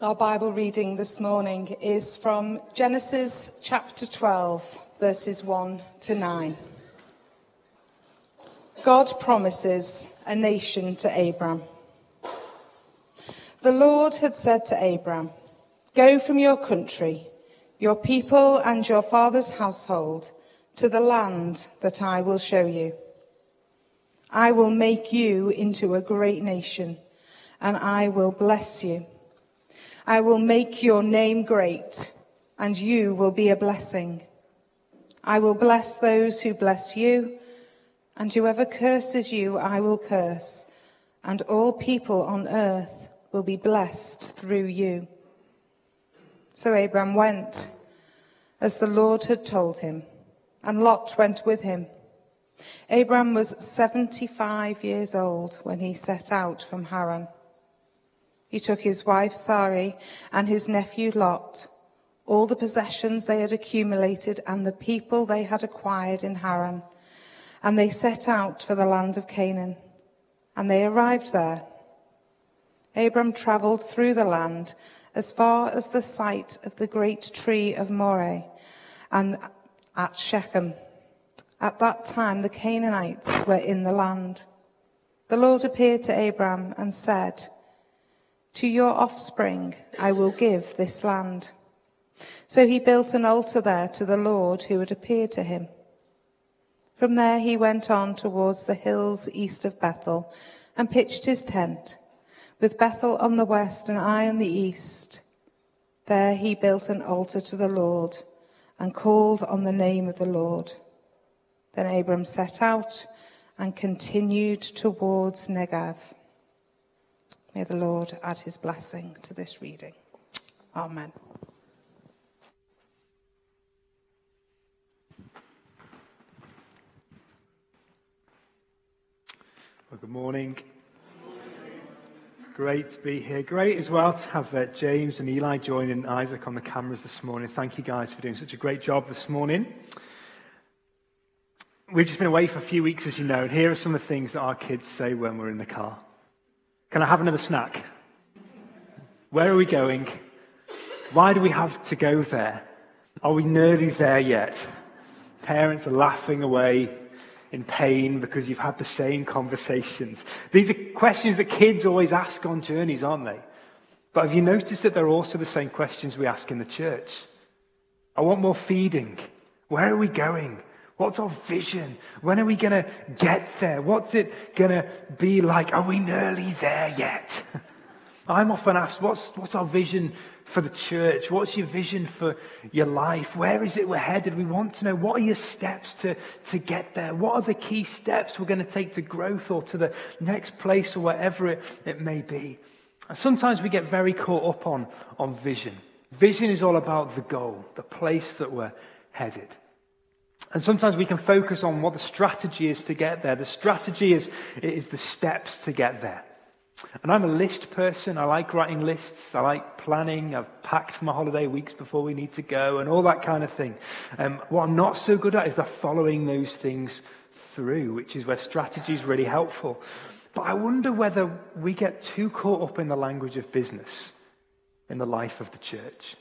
Our Bible reading this morning is from Genesis chapter 12, verses 1 to 9. God promises a nation to Abram. The Lord had said to Abram, "Go from your country, your people and your father's household, to the land that I will show you. I will make you into a great nation, and I will bless you. I will make your name great, and you will be a blessing. I will bless those who bless you, and whoever curses you I will curse, and all people on earth will be blessed through you." So Abram went, as the Lord had told him, and Lot went with him. Abram was 75 years old when he set out from Haran. He took his wife Sarai and his nephew Lot, all the possessions they had accumulated and the people they had acquired in Haran, and they set out for the land of Canaan, and they arrived there. Abram travelled through the land as far as the site of the great tree of Moreh and at Shechem. At that time the Canaanites were in the land. The Lord appeared to Abram and said, "To your offspring I will give this land." So he built an altar there to the Lord who had appeared to him. From there he went on towards the hills east of Bethel and pitched his tent, with Bethel on the west and Ai on the east. There he built an altar to the Lord and called on the name of the Lord. Then Abram set out and continued towards Negev. May the Lord add his blessing to this reading. Amen. Well, good morning. Great to be here. Great as well to have James and Eli joining Isaac on the cameras this morning. Thank you guys for doing such a great job this morning. We've just been away for a few weeks, as you know, and here are some of the things that our kids say when we're in the car. "Can I have another snack? Where are we going? Why do we have to go there? Are we nearly there yet?" Parents are laughing away in pain because you've had the same conversations. These are questions that kids always ask on journeys, aren't they? But have you noticed that they're also the same questions we ask in the church? I want more feeding. Where are we going? What's our vision? When are we going to get there? What's it going to be like? Are we nearly there yet? I'm often asked, what's our vision for the church? What's your vision for your life? Where is it we're headed? We want to know, what are your steps to get there? What are the key steps we're going to take to growth or to the next place or whatever it may be? And sometimes we get very caught up on vision. Vision is all about the goal, the place that we're headed. And sometimes we can focus on what the strategy is to get there. The strategy is the steps to get there. And I'm a list person. I like writing lists. I like planning. I've packed for my holiday weeks before we need to go and all that kind of thing. What I'm not so good at is the following those things through, which is where strategy is really helpful. But I wonder whether we get too caught up in the language of business in the life of the church.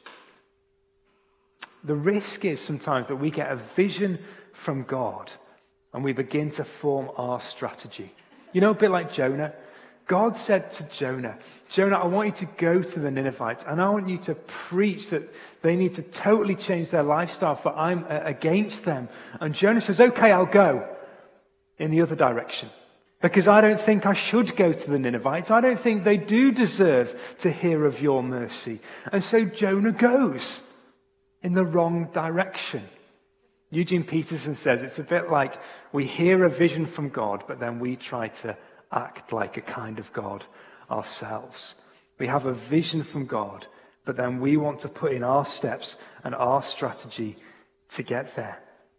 The risk is sometimes that we get a vision from God and we begin to form our strategy. You know, a bit like Jonah. God said to Jonah, "Jonah, I want you to go to the Ninevites and I want you to preach that they need to totally change their lifestyle, for I'm against them." And Jonah says, "Okay, I'll go in the other direction, because I don't think I should go to the Ninevites. I don't think they do deserve to hear of your mercy." And so Jonah goes in the wrong direction. Eugene Peterson says it's a bit like we hear a vision from God, but then we try to act like a kind of God ourselves. We have a vision from God, but then we want to put in our steps and our strategy to get there.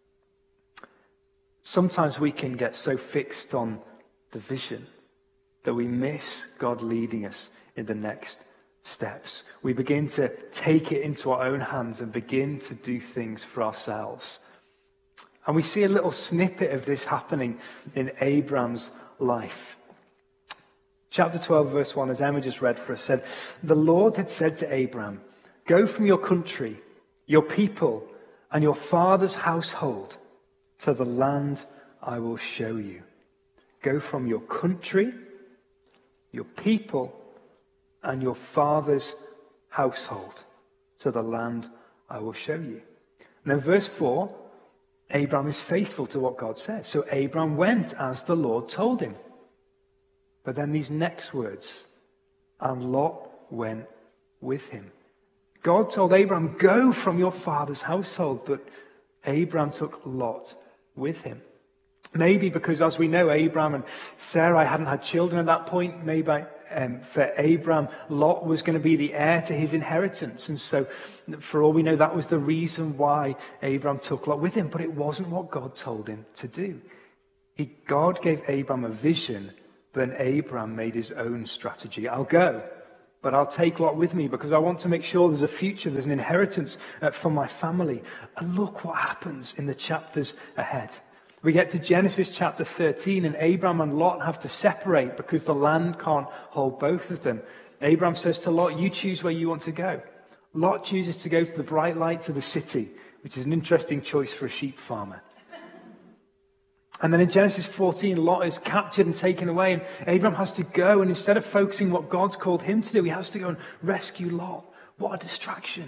Sometimes we can get so fixed on the vision that we miss God leading us in the next steps. We begin to take it into our own hands and begin to do things for ourselves. And we see a little snippet of this happening in Abram's life. Chapter 12, verse 1, as Emma just read for us, said, "The Lord had said to Abram, 'Go from your country, your people, and your father's household to the land I will show you.'" Go from your country, your people, and your father's household to the land I will show you. And then verse 4, Abram is faithful to what God says. So Abram went as the Lord told him. But then these next words, "and Lot went with him." God told Abram, "Go from your father's household," but Abram took Lot with him. Maybe because, as we know, Abram and Sarai hadn't had children at that point. Maybe for Abram, Lot was going to be the heir to his inheritance. And so, for all we know, that was the reason why Abram took Lot with him. But it wasn't what God told him to do. God gave Abram a vision, then Abram made his own strategy. "I'll go, but I'll take Lot with me because I want to make sure there's a future, there's an inheritance for my family." And look what happens in the chapters ahead. We get to Genesis chapter 13, and Abram and Lot have to separate because the land can't hold both of them. Abram says to Lot, "You choose where you want to go." Lot chooses to go to the bright lights of the city, which is an interesting choice for a sheep farmer. And then in Genesis 14, Lot is captured and taken away, and Abram has to go, and instead of focusing what God's called him to do, he has to go and rescue Lot. What a distraction.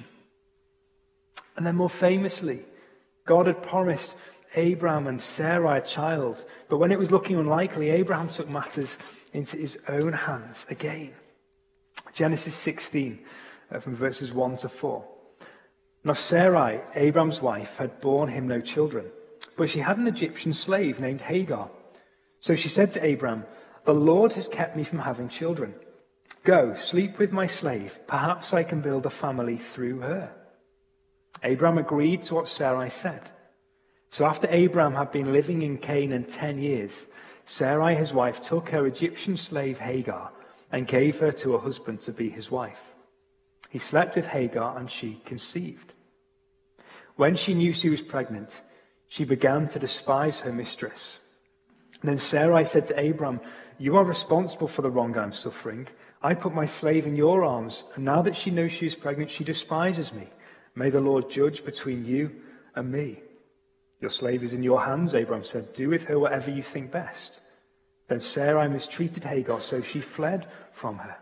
And then more famously, God had promised Abram and Sarai a child, but when it was looking unlikely, Abraham took matters into his own hands again. Genesis 16, from verses 1 to 4. "Now Sarai, Abram's wife, had borne him no children, but she had an Egyptian slave named Hagar. So she said to Abram, 'The Lord has kept me from having children. Go, sleep with my slave. Perhaps I can build a family through her.' Abram agreed to what Sarai said. So after Abram had been living in Canaan 10 years, Sarai, his wife, took her Egyptian slave Hagar and gave her to her husband to be his wife. He slept with Hagar and she conceived. When she knew she was pregnant, she began to despise her mistress. And then Sarai said to Abram, 'You are responsible for the wrong I'm suffering. I put my slave in your arms, and now that she knows she is pregnant, she despises me. May the Lord judge between you and me.' 'Your slave is in your hands,' Abram said. 'Do with her whatever you think best.' Then Sarai mistreated Hagar, so she fled from her."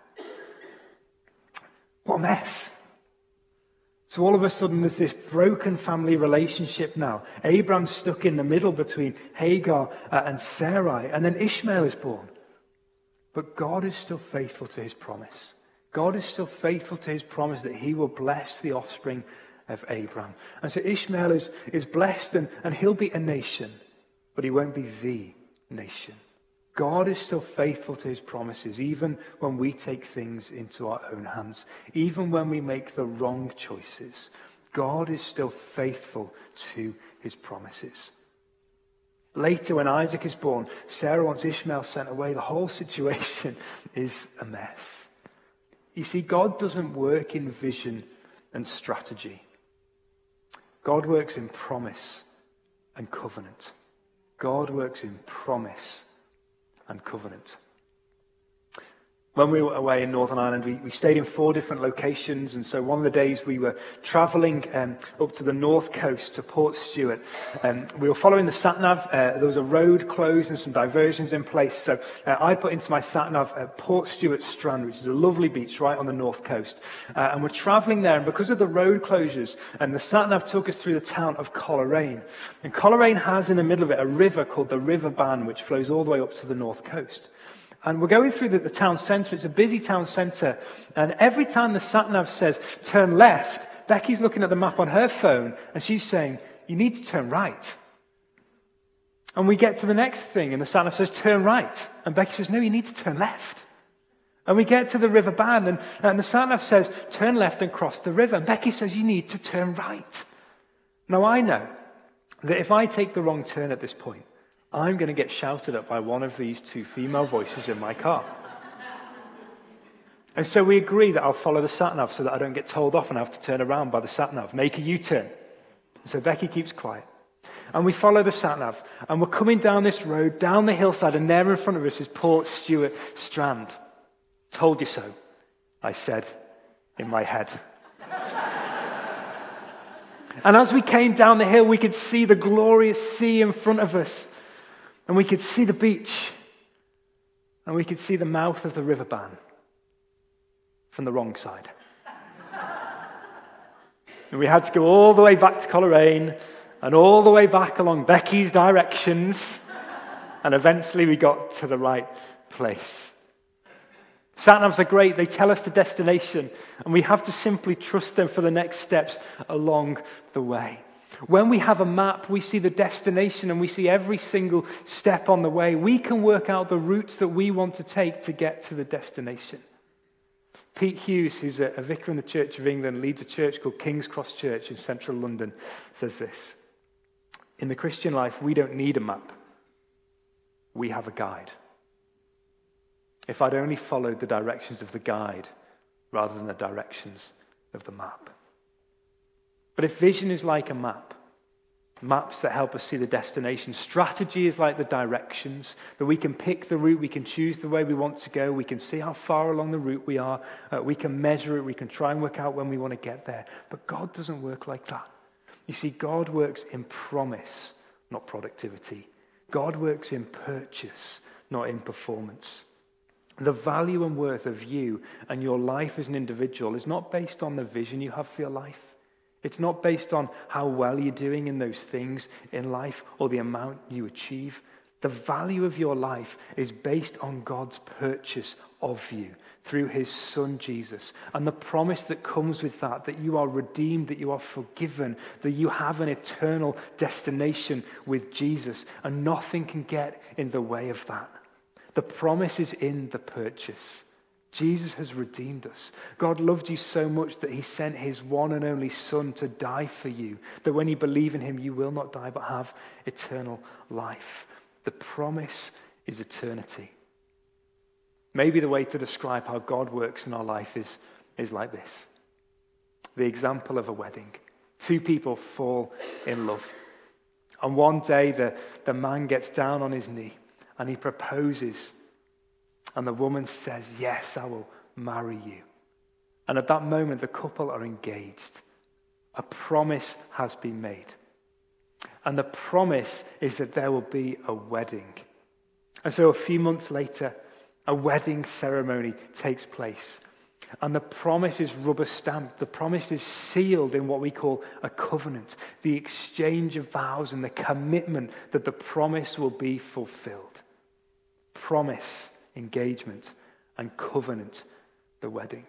What a mess. So all of a sudden there's this broken family relationship now. Abram's stuck in the middle between Hagar and Sarai, and then Ishmael is born. But God is still faithful to his promise. God is still faithful to his promise that he will bless the offspring of Abram. And so Ishmael is blessed and he'll be a nation, but he won't be the nation. God is still faithful to his promises, even when we take things into our own hands, even when we make the wrong choices. God is still faithful to his promises. Later, when Isaac is born, Sarah wants Ishmael sent away. The whole situation is a mess. You see, God doesn't work in vision and strategy. God works in promise and covenant. God works in promise and covenant. When we were away in Northern Ireland, we stayed in 4 different locations. And so one of the days we were travelling up to the north coast to Portstewart. We were following the sat-nav. There was a road closed and some diversions in place. So I put into my sat-nav Portstewart Strand, which is a lovely beach right on the north coast. And we're travelling there. And because of the road closures, and the sat-nav took us through the town of Coleraine. And Coleraine has in the middle of it a river called the River Bann, which flows all the way up to the north coast. And we're going through the town centre. It's a busy town centre. And every time the sat-nav says, turn left, Becky's looking at the map on her phone and she's saying, you need to turn right. And we get to the next thing and the sat-nav says, turn right. And Becky says, no, you need to turn left. And we get to the River Bann and the sat-nav says, turn left and cross the river. And Becky says, you need to turn right. Now I know that if I take the wrong turn at this point, I'm going to get shouted at by one of these 2 female voices in my car. And so we agree that I'll follow the sat-nav so that I don't get told off and have to turn around by the sat-nav. Make a U-turn. So Becky keeps quiet. And we follow the sat-nav. And we're coming down this road, down the hillside, and there in front of us is Portstewart Strand. Told you so, I said in my head. And as we came down the hill, we could see the glorious sea in front of us. And we could see the beach. And we could see the mouth of the River Bann from the wrong side. And we had to go all the way back to Coleraine and all the way back along Becky's directions. And eventually we got to the right place. Sat-navs are great. They tell us the destination. And we have to simply trust them for the next steps along the way. When we have a map, we see the destination and we see every single step on the way. We can work out the routes that we want to take to get to the destination. Pete Hughes, who's a vicar in the Church of England, leads a church called King's Cross Church in central London, says this: in the Christian life, we don't need a map. We have a guide. If I'd only followed the directions of the guide rather than the directions of the map. But if vision is like a map, maps that help us see the destination, strategy is like the directions, that we can pick the route, we can choose the way we want to go, we can see how far along the route we are, we can measure it, we can try and work out when we want to get there. But God doesn't work like that. You see, God works in promise, not productivity. God works in purchase, not in performance. The value and worth of you and your life as an individual is not based on the vision you have for your life. It's not based on how well you're doing in those things in life or the amount you achieve. The value of your life is based on God's purchase of you through his Son Jesus. And the promise that comes with that, that you are redeemed, that you are forgiven, that you have an eternal destination with Jesus. And nothing can get in the way of that. The promise is in the purchase. Jesus has redeemed us. God loved you so much that he sent his one and only Son to die for you, that when you believe in him, you will not die but have eternal life. The promise is eternity. Maybe the way to describe how God works in our life is like this. The example of a wedding. Two people fall in love. And one day the man gets down on his knee and he proposes. And the woman says, yes, I will marry you. And at that moment, the couple are engaged. A promise has been made. And the promise is that there will be a wedding. And so a few months later, a wedding ceremony takes place. And the promise is rubber stamped. The promise is sealed in what we call a covenant. The exchange of vows and the commitment that the promise will be fulfilled. Promise, engagement, and covenant, the wedding.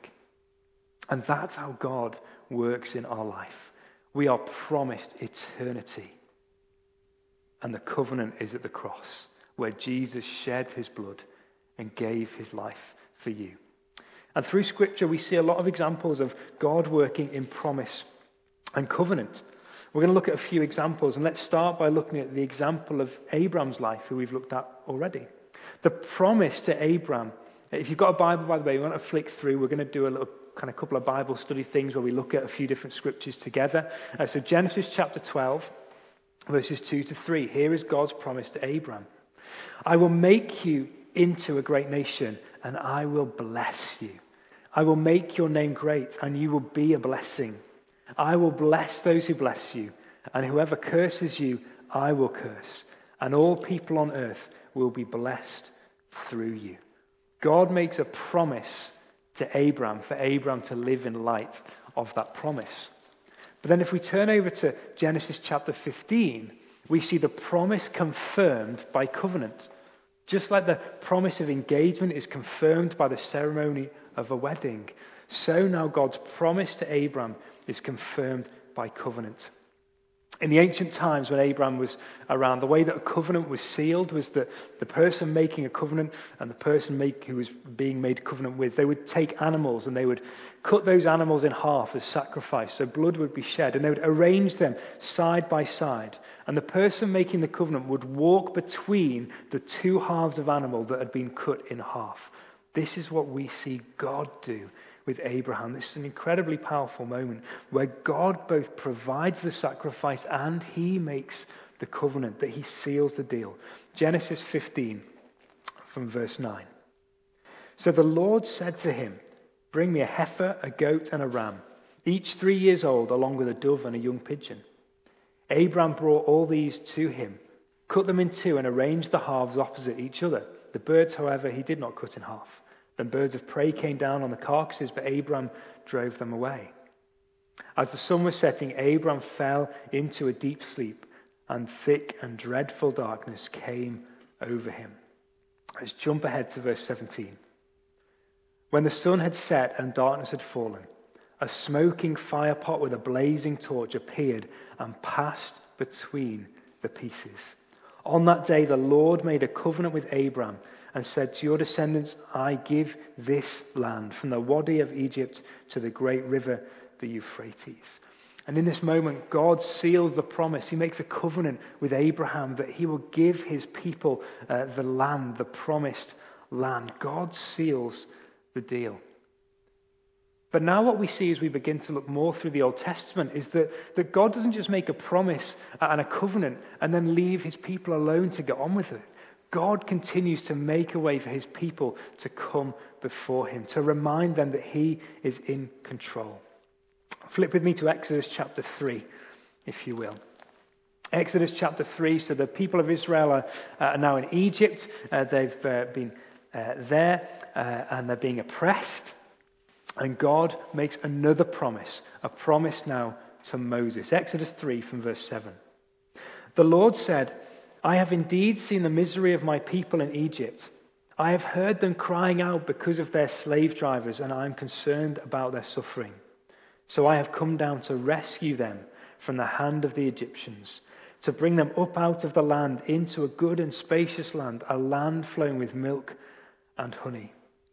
And that's how God works in our life. We are promised eternity. And the covenant is at the cross, where Jesus shed his blood and gave his life for you. And through Scripture, we see a lot of examples of God working in promise and covenant. We're going to look at a few examples, and let's start by looking at the example of Abraham's life, who we've looked at already. The promise to Abraham. If you've got a Bible, by the way, you want to flick through. We're going to do a little couple of Bible study things where we look at a few different scriptures together. So Genesis chapter 12, verses 2 to 3. Here is God's promise to Abraham. I will make you into a great nation, and I will bless you. I will make your name great, and you will be a blessing. I will bless those who bless you, and whoever curses you, I will curse. And all people on earth will be blessed through you. God makes a promise to Abraham for Abraham to live in light of that promise. But then if we turn over to Genesis chapter 15, we see the promise confirmed by covenant. Just like the promise of engagement is confirmed by the ceremony of a wedding, so now God's promise to Abraham is confirmed by covenant. In the ancient times when Abraham was around, the way that a covenant was sealed was that the person making a covenant and the person who was being made covenant with, they would take animals and they would cut those animals in half as sacrifice, so blood would be shed, and they would arrange them side by side. And the person making the covenant would walk between the two halves of animal that had been cut in half. This is what we see God do with Abraham. This is an incredibly powerful moment where God both provides the sacrifice and he makes the covenant, that he seals the deal. Genesis 15 from verse 9. So the Lord said to him, bring me a heifer, a goat, and a ram, each 3 years old, along with a dove and a young pigeon. Abram brought all these to him, cut them in two, and arranged the halves opposite each other. The birds, however, he did not cut in half. Then birds of prey came down on the carcasses, but Abram drove them away. As the sun was setting, Abram fell into a deep sleep, and thick and dreadful darkness came over him. Let's jump ahead to verse 17. When the sun had set and darkness had fallen, a smoking fire pot with a blazing torch appeared and passed between the pieces. On that day, the Lord made a covenant with Abram and said, to your descendants, I give this land, from the Wadi of Egypt to the great river, the Euphrates. And in this moment, God seals the promise. He makes a covenant with Abraham that he will give his people the land, the promised land. God seals the deal. But now what we see as we begin to look more through the Old Testament is that God doesn't just make a promise and a covenant and then leave his people alone to get on with it. God continues to make a way for his people to come before him, to remind them that he is in control. Flip with me to Exodus chapter 3, if you will. Exodus chapter 3, so the people of Israel are now in Egypt. They've been there and they're being oppressed. And God makes another promise, a promise now to Moses. Exodus 3 from verse 7. The Lord said, I have indeed seen the misery of my people in Egypt. I have heard them crying out because of their slave drivers, and I am concerned about their suffering. So I have come down to rescue them from the hand of the Egyptians, to bring them up out of the land into a good and spacious land, a land flowing with milk and honey.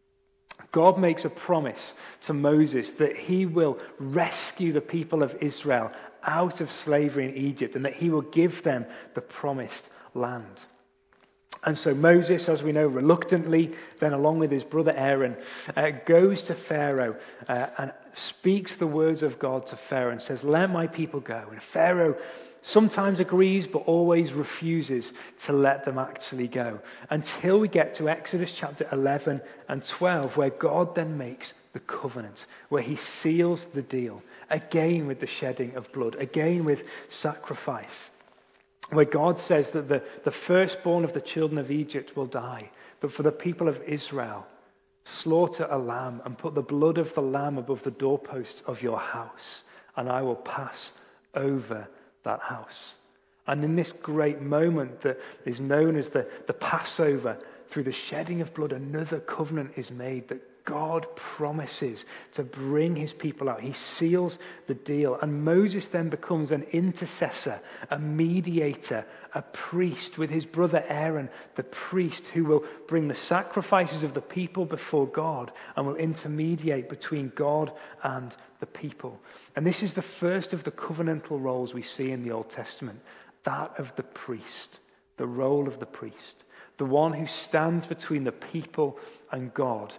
God makes a promise to Moses that he will rescue the people of Israel out of slavery in Egypt and that he will give them the promised land. And so Moses, as we know, reluctantly, then along with his brother Aaron, goes to Pharaoh and speaks the words of God to Pharaoh and says, let my people go. And Pharaoh sometimes agrees but always refuses to let them actually go, until we get to Exodus chapter 11 and 12, where God then makes the covenant, where he seals the deal, again with the shedding of blood, again with sacrifice, where God says that the firstborn of the children of Egypt will die, but for the people of Israel, slaughter a lamb and put the blood of the lamb above the doorposts of your house, and I will pass over that house. And in this great moment that is known as the Passover, through the shedding of blood, another covenant is made that God promises to bring his people out. He seals the deal. And Moses then becomes an intercessor, a mediator, a priest with his brother Aaron, the priest who will bring the sacrifices of the people before God and will intermediate between God and the people. And this is the first of the covenantal roles we see in the Old Testament, that of the priest, the role of the priest, the one who stands between the people and God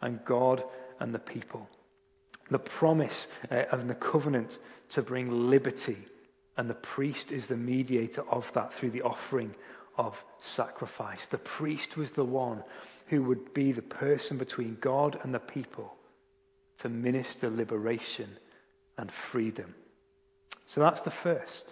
and the people. The promise of the covenant to bring liberty, and the priest is the mediator of that through the offering of sacrifice. The priest was the one who would be the person between God and the people to minister liberation and freedom. So that's the first.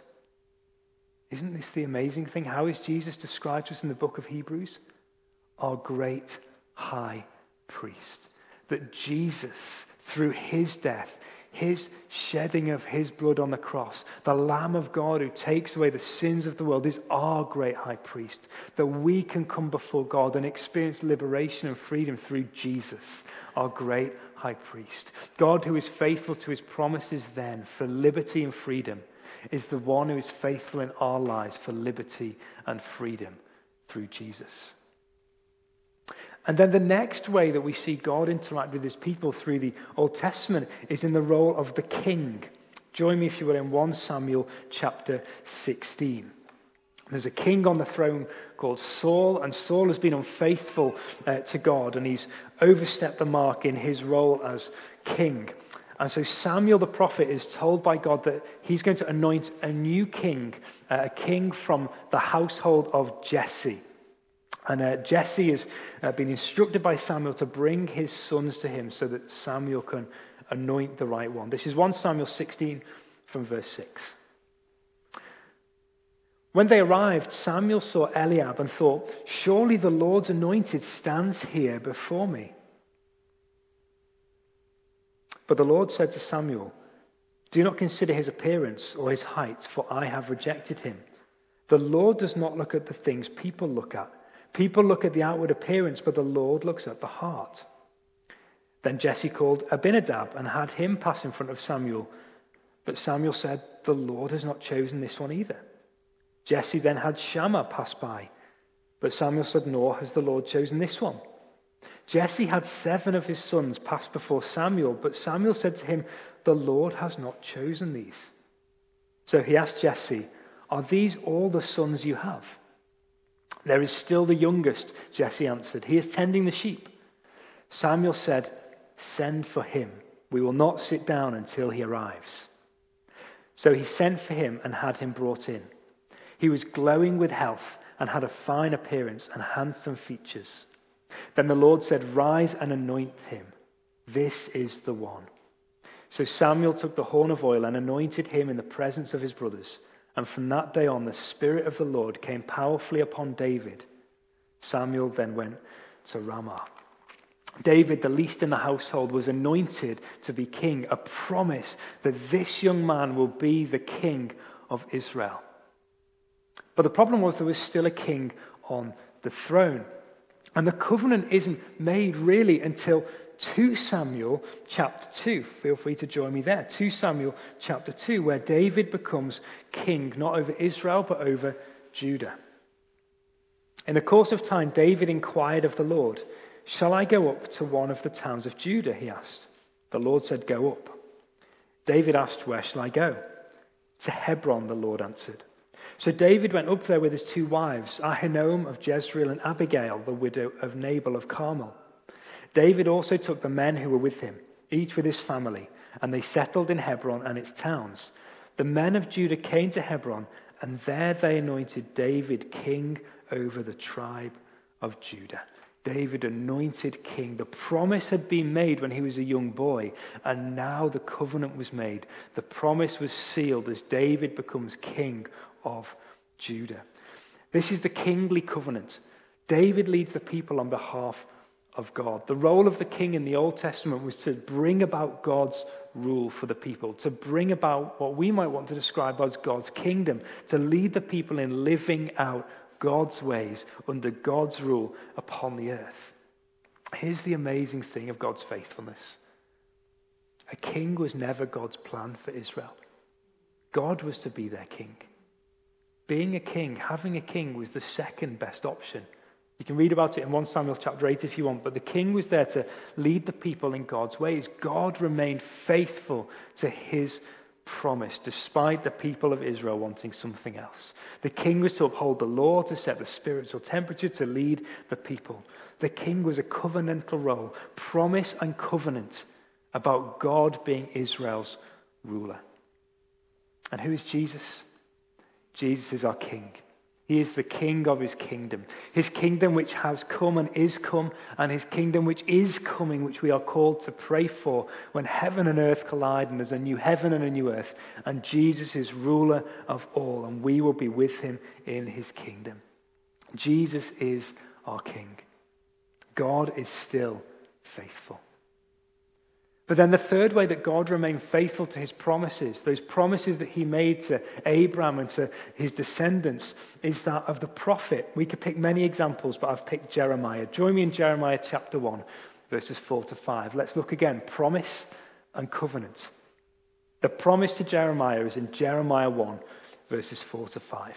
Isn't this the amazing thing? How is Jesus described to us in the book of Hebrews? Our great high priest. That Jesus, through his death, his shedding of his blood on the cross, the Lamb of God who takes away the sins of the world, is our great high priest. That we can come before God and experience liberation and freedom through Jesus, our great high priest. God, who is faithful to his promises then for liberty and freedom, is the one who is faithful in our lives for liberty and freedom through Jesus. And then the next way that we see God interact with his people through the Old Testament is in the role of the king. Join me, if you will, in 1 Samuel chapter 16. There's a king on the throne called Saul, and Saul has been unfaithful to God, and he's overstepped the mark in his role as king. And so Samuel the prophet is told by God that he's going to anoint a new king, a king from the household of Jesse. And Jesse has been instructed by Samuel to bring his sons to him so that Samuel can anoint the right one. This is 1 Samuel 16 from verse 6. When they arrived, Samuel saw Eliab and thought, "Surely the Lord's anointed stands here before me." But the Lord said to Samuel, "Do not consider his appearance or his height, for I have rejected him. The Lord does not look at the things people look at. People look at the outward appearance, but the Lord looks at the heart." Then Jesse called Abinadab and had him pass in front of Samuel. But Samuel said, "The Lord has not chosen this one either." Jesse then had Shammah pass by. But Samuel said, "Nor has the Lord chosen this one." Jesse had 7 of his sons pass before Samuel, but Samuel said to him, "The Lord has not chosen these." So he asked Jesse, "Are these all the sons you have?" "There is still the youngest," Jesse answered. "He is tending the sheep." Samuel said, "Send for him. We will not sit down until he arrives." So he sent for him and had him brought in. He was glowing with health and had a fine appearance and handsome features. Then the Lord said, "Rise and anoint him. This is the one." So Samuel took the horn of oil and anointed him in the presence of his brothers. And from that day on, the Spirit of the Lord came powerfully upon David. Samuel then went to Ramah. David, the least in the household, was anointed to be king, a promise that this young man will be the king of Israel. But the problem was there was still a king on the throne. And the covenant isn't made really until 2 Samuel chapter 2. Feel free to join me there. 2 Samuel chapter 2, where David becomes king, not over Israel, but over Judah. In the course of time, David inquired of the Lord, "Shall I go up to one of the towns of Judah?" he asked. The Lord said, "Go up." David asked, "Where shall I go?" "To Hebron," the Lord answered. So David went up there with his 2 wives, Ahinoam of Jezreel and Abigail, the widow of Nabal of Carmel. David also took the men who were with him, each with his family, and they settled in Hebron and its towns. The men of Judah came to Hebron, and there they anointed David king over the tribe of Judah. David anointed king. The promise had been made when he was a young boy, and now the covenant was made. The promise was sealed as David becomes king of Judah. This is the kingly covenant. David leads the people on behalf of God. The role of the king in the Old Testament was to bring about God's rule for the people, to bring about what we might want to describe as God's kingdom, to lead the people in living out God's ways under God's rule upon the earth. Here's the amazing thing of God's faithfulness. A king was never God's plan for Israel. God was to be their king. Being a king, having a king, was the second best option. You can read about it in 1 Samuel chapter 8 if you want, but the king was there to lead the people in God's ways. God remained faithful to his promise, despite the people of Israel wanting something else. The king was to uphold the law, to set the spiritual temperature, to lead the people. The king was a covenantal role, promise and covenant about God being Israel's ruler. And who is Jesus? Jesus is our king. He is the king of his kingdom which has come and is come, and his kingdom which is coming, which we are called to pray for when heaven and earth collide and there's a new heaven and a new earth, and Jesus is ruler of all, and we will be with him in his kingdom. Jesus is our king. God is still faithful. But then the third way that God remained faithful to his promises, those promises that he made to Abraham and to his descendants, is that of the prophet. We could pick many examples, but I've picked Jeremiah. Join me in Jeremiah chapter 1, verses 4 to 5. Let's look again. Promise and covenant. The promise to Jeremiah is in Jeremiah 1, verses 4 to 5.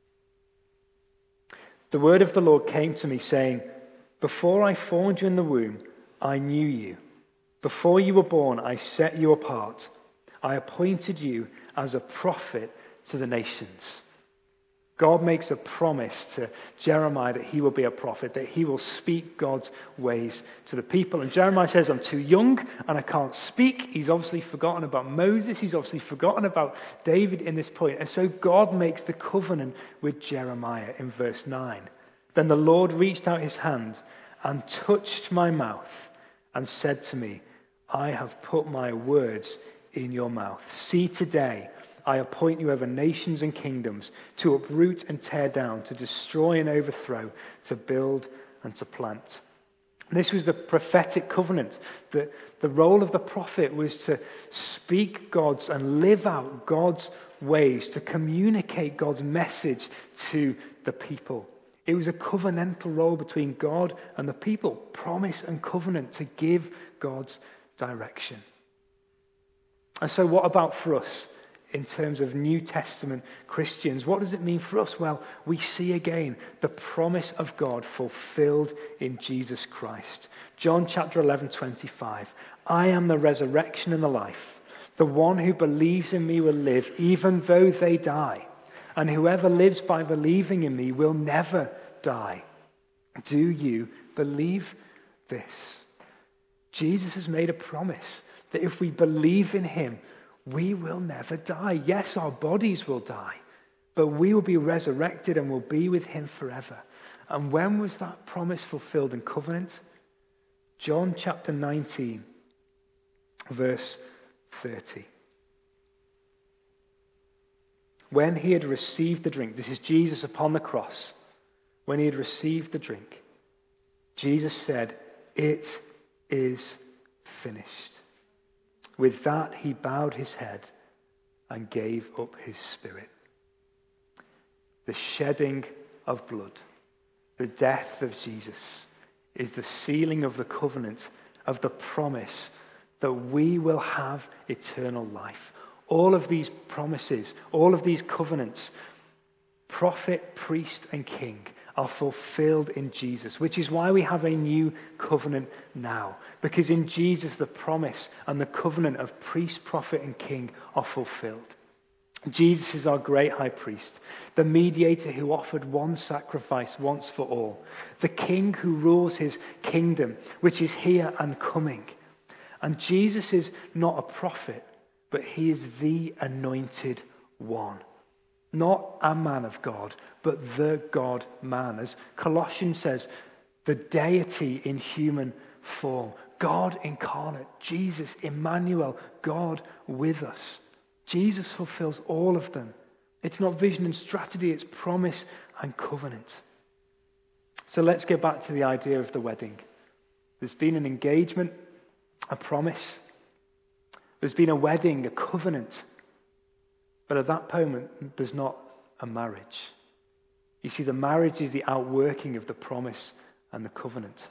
The word of the Lord came to me saying, "Before I formed you in the womb, I knew you. Before you were born, I set you apart. I appointed you as a prophet to the nations." God makes a promise to Jeremiah that he will be a prophet, that he will speak God's ways to the people. And Jeremiah says, "I'm too young and I can't speak." He's obviously forgotten about Moses. He's obviously forgotten about David in this point. And so God makes the covenant with Jeremiah in verse 9. Then the Lord reached out his hand and touched my mouth and said to me, I have put my words in your mouth. See, today I appoint you over nations and kingdoms, to uproot and tear down, to destroy and overthrow, to build and to plant. This was the prophetic covenant. The role of the prophet was to speak God's and live out God's ways, to communicate God's message to the people. It was a covenantal role between God and the people, promise and covenant to give God's direction. And so what about for us in terms of New Testament Christians? What does it mean for us? Well, we see again the promise of God fulfilled in Jesus Christ. John chapter 11:25. I am the resurrection and the life. The one who believes in me will live even though they die. And whoever lives by believing in me will never die. Do you believe this? Jesus has made a promise that if we believe in him, we will never die. Yes, our bodies will die, but we will be resurrected and will be with him forever. And when was that promise fulfilled in covenant? John chapter 19, verse 30. When he had received the drink, this is Jesus upon the cross. When he had received the drink, Jesus said, it is finished. With that, he bowed his head and gave up his spirit. The shedding of blood, the death of Jesus, is the sealing of the covenant, of the promise that we will have eternal life. All of these promises, all of these covenants, prophet, priest, and king, are fulfilled in Jesus, which is why we have a new covenant now. Because in Jesus, the promise and the covenant of priest, prophet, and king are fulfilled. Jesus is our great high priest, the mediator who offered one sacrifice once for all, the king who rules his kingdom, which is here and coming. And Jesus is not a prophet, but he is the anointed one. Not a man of God, but the God-man. As Colossians says, the deity in human form. God incarnate, Jesus, Emmanuel, God with us. Jesus fulfills all of them. It's not vision and strategy, it's promise and covenant. So let's get back to the idea of the wedding. There's been an engagement, a promise. There's been a wedding, a covenant. But at that moment, there's not a marriage. You see, the marriage is the outworking of the promise and the covenant.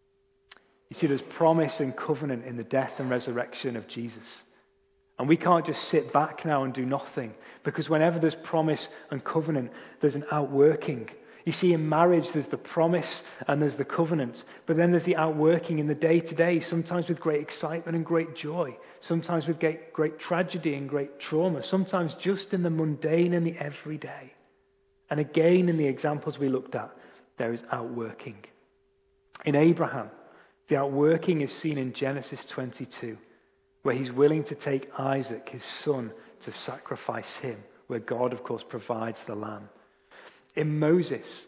You see, there's promise and covenant in the death and resurrection of Jesus. And we can't just sit back now and do nothing, because whenever there's promise and covenant, there's an outworking. You see, in marriage, there's the promise and there's the covenant, but then there's the outworking in the day-to-day, sometimes with great excitement and great joy, sometimes with great tragedy and great trauma, sometimes just in the mundane and the everyday. And again, in the examples we looked at, there is outworking. In Abraham, the outworking is seen in Genesis 22, where he's willing to take Isaac, his son, to sacrifice him, where God, of course, provides the lamb. In Moses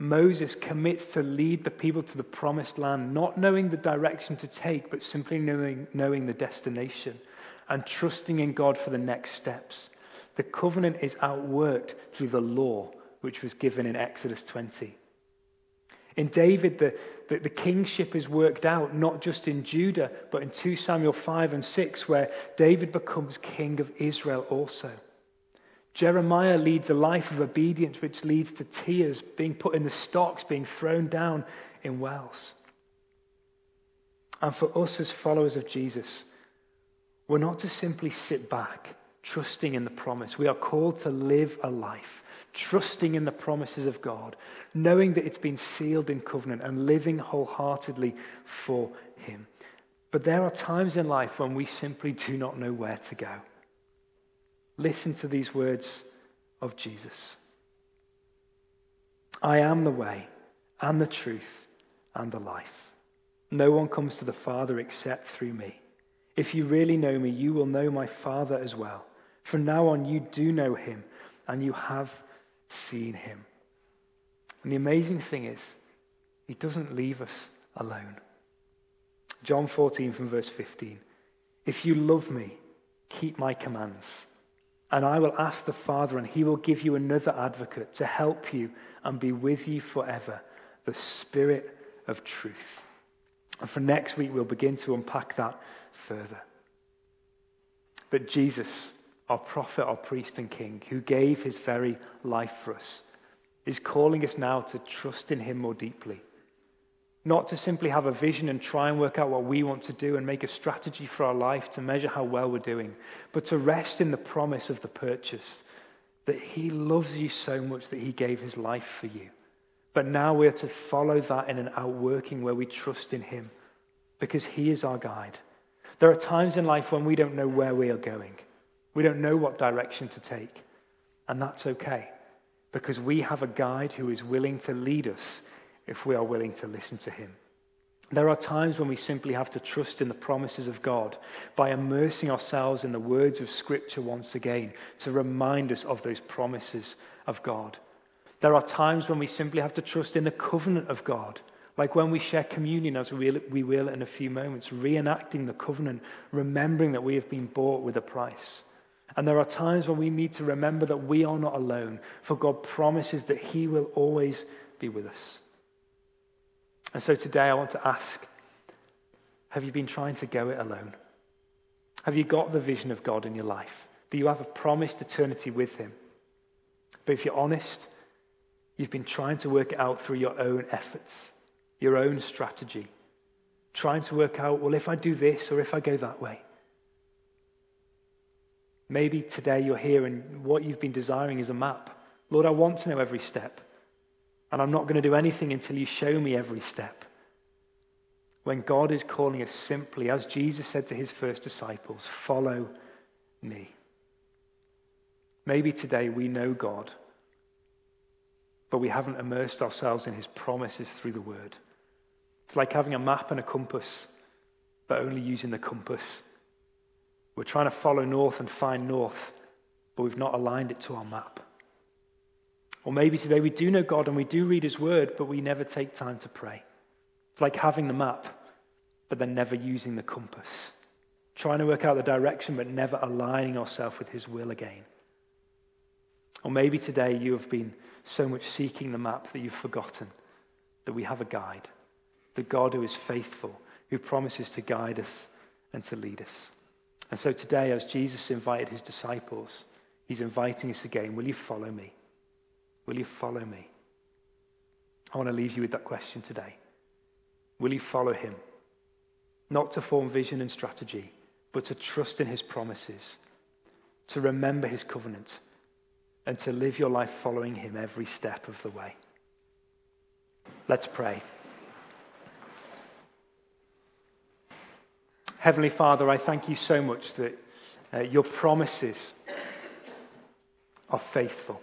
commits to lead the people to the promised land, not knowing the direction to take, but simply knowing the destination and trusting in God for the next steps. The covenant is outworked through the law, which was given in Exodus 20. In David, the kingship is worked out not just in Judah, but in 2 Samuel 5 and 6, where David becomes king of Israel also. Jeremiah leads a life of obedience which leads to tears, being put in the stocks, being thrown down in wells. And for us as followers of Jesus, we're not to simply sit back, trusting in the promise. We are called to live a life, trusting in the promises of God, knowing that it's been sealed in covenant and living wholeheartedly for him. But there are times in life when we simply do not know where to go. Listen to these words of Jesus. I am the way and the truth and the life. No one comes to the Father except through me. If you really know me, you will know my Father as well. From now on, you do know him and you have seen him. And the amazing thing is, he doesn't leave us alone. John 14 from verse 15. If you love me, keep my commands. And I will ask the Father, and he will give you another advocate to help you and be with you forever, the Spirit of truth. And for next week, we'll begin to unpack that further. But Jesus, our prophet, our priest and king, who gave his very life for us, is calling us now to trust in him more deeply. Not to simply have a vision and try and work out what we want to do and make a strategy for our life to measure how well we're doing, but to rest in the promise of the purchase, that he loves you so much that he gave his life for you. But now we're to follow that in an outworking where we trust in him, because he is our guide. There are times in life when we don't know where we are going. We don't know what direction to take. And that's okay, because we have a guide who is willing to lead us if we are willing to listen to him. There are times when we simply have to trust in the promises of God by immersing ourselves in the words of Scripture once again to remind us of those promises of God. There are times when we simply have to trust in the covenant of God, like when we share communion, as we will in a few moments, reenacting the covenant, remembering that we have been bought with a price. And there are times when we need to remember that we are not alone, for God promises that he will always be with us. And so today I want to ask, have you been trying to go it alone? Have you got the vision of God in your life? Do you have a promised eternity with him? But if you're honest, you've been trying to work it out through your own efforts, your own strategy, trying to work out, well, if I do this or if I go that way. Maybe today you're here and what you've been desiring is a map. Lord, I want to know every step. And I'm not going to do anything until you show me every step. When God is calling us simply, as Jesus said to his first disciples, follow me. Maybe today we know God, but we haven't immersed ourselves in his promises through the word. It's like having a map and a compass, but only using the compass. We're trying to follow north and find north, but we've not aligned it to our map. Or maybe today we do know God and we do read his word, but we never take time to pray. It's like having the map, but then never using the compass. Trying to work out the direction, but never aligning ourselves with his will again. Or maybe today you have been so much seeking the map that you've forgotten that we have a guide. The God who is faithful, who promises to guide us and to lead us. And so today, as Jesus invited his disciples, he's inviting us again, will you follow me? Will you follow me? I want to leave you with that question today. Will you follow him? Not to form vision and strategy, but to trust in his promises, to remember his covenant, and to live your life following him every step of the way. Let's pray. Heavenly Father, I thank you so much that your promises are faithful.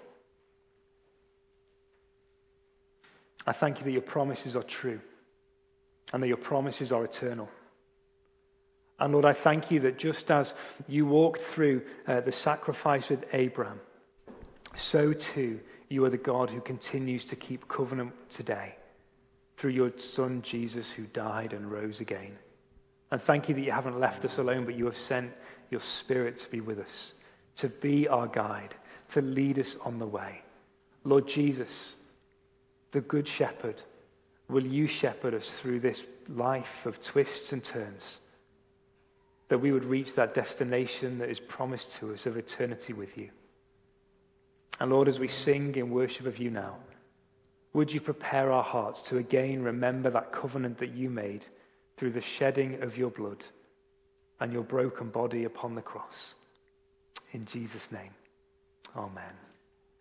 I thank you that your promises are true and that your promises are eternal. And Lord, I thank you that just as you walked through the sacrifice with Abraham, so too you are the God who continues to keep covenant today through your Son Jesus, who died and rose again. And thank you that you haven't left us alone, but you have sent your Spirit to be with us, to be our guide, to lead us on the way. Lord Jesus, the Good Shepherd, will you shepherd us through this life of twists and turns, that we would reach that destination that is promised to us of eternity with you. And Lord, as we sing in worship of you now, would you prepare our hearts to again remember that covenant that you made through the shedding of your blood and your broken body upon the cross. In Jesus' name, amen.